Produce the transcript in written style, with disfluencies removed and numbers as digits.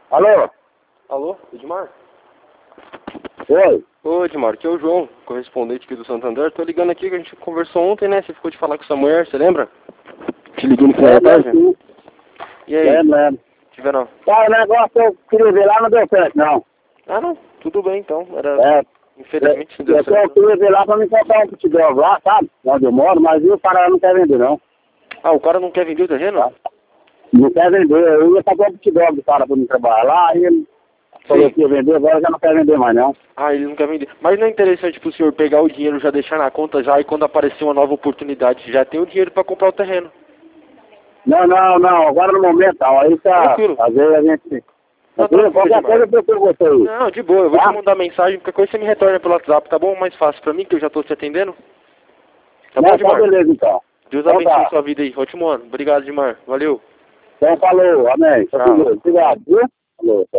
Alô? Alô, Edmar? Oi? Ô, Edmar, aqui é o João, correspondente aqui do Santander. Tô ligando aqui que a gente conversou ontem, né? Você ficou de falar com essa mulher, você lembra? Te liguei no final da tarde? Sim. E aí? Lembro. Tiveram? Tá, o negócio que eu queria ver lá não deu certo, não. Ah, não. Tudo bem, então. É. Infelizmente não deu Eu certo. queria ver lá pra me comprar um pit dog lá, sabe? Onde eu moro, mas o cara não quer vender, não. Ah, o cara não quer vender o terreno? Tá? Não quer vender. Eu ia pagar um pit dog do cara pra me trabalhar lá, e ele falou que ia vender, agora já não quer vender mais, não. Ah, ele não quer vender. Mas não é interessante pro senhor pegar o dinheiro, já deixar na conta já, e quando aparecer uma nova oportunidade, já tem o dinheiro pra comprar o terreno. Não, agora no momento não. Aí tá, Tranquilo. às vezes a gente... Não, tranquilo, Qualquer coisa eu procuro você aí. Não, de boa, eu vou Tá? te mandar mensagem, qualquer coisa você me retorna pelo WhatsApp, tá bom? Mais fácil pra mim, que eu já tô te atendendo. Tá bom, Não, Edmar? tá beleza então. Deus Então abençoe tá. sua vida aí. Ótimo ano. Obrigado, Edmar. Valeu. Então falou, amém. Tchau. Obrigado, viu? Falou.